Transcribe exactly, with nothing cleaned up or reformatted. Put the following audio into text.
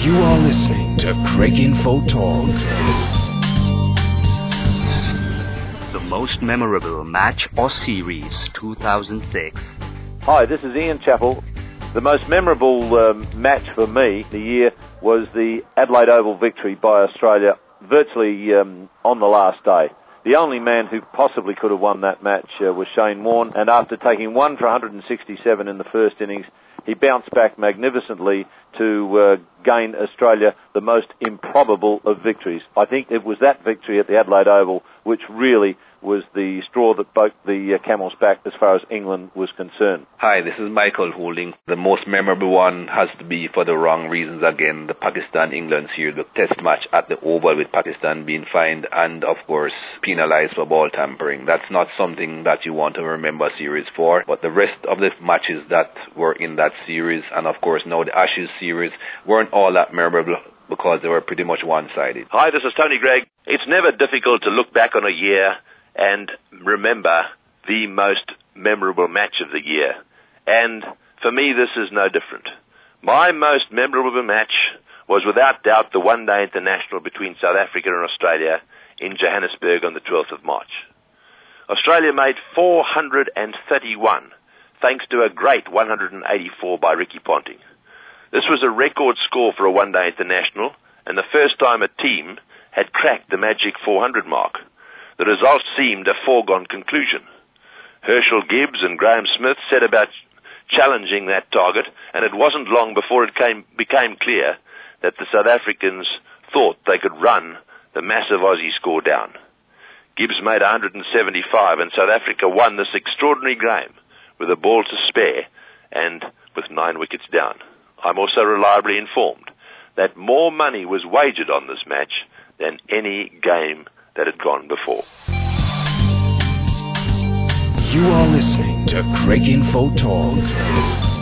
You are listening to Cricinfo Talk. The most memorable match or series, two thousand six. Hi, this is Ian Chappell. The most memorable um, match for me the year was the Adelaide Oval victory by Australia, virtually um, on the last day. The only man who possibly could have won that match uh, was Shane Warne, and after taking one for one hundred sixty-seven in the first innings, he bounced back magnificently to uh, gain Australia the most improbable of victories. I think it was that victory at the Adelaide Oval which really was the straw that broke the uh, camel's back as far as England was concerned. Hi, this is Michael Holding. The most memorable one has to be, for the wrong reasons again, the Pakistan-England series, the test match at the Oval with Pakistan being fined and, of course, penalised for ball tampering. That's not something that you want to remember a series for, but the rest of the matches that were in that series, and of course now the Ashes series, weren't all that memorable because they were pretty much one-sided. Hi, this is Tony Gregg. It's never difficult to look back on a year and remember the most memorable match of the year. And for me, this is no different. My most memorable match was without doubt the one-day international between South Africa and Australia in Johannesburg on the twelfth of March. Australia made four hundred thirty-one, thanks to a great one hundred eighty-four by Ricky Ponting. This was a record score for a one-day international, and the first time a team had cracked the magic four hundred mark. The result seemed a foregone conclusion. Herschel Gibbs and Graham Smith set about challenging that target, and it wasn't long before it came, became clear that the South Africans thought they could run the massive Aussie score down. Gibbs made one hundred seventy-five, and South Africa won this extraordinary game with a ball to spare and with nine wickets down. I'm also reliably informed that more money was wagered on this match than any game that had gone before. You are listening to Cricinfo Talk.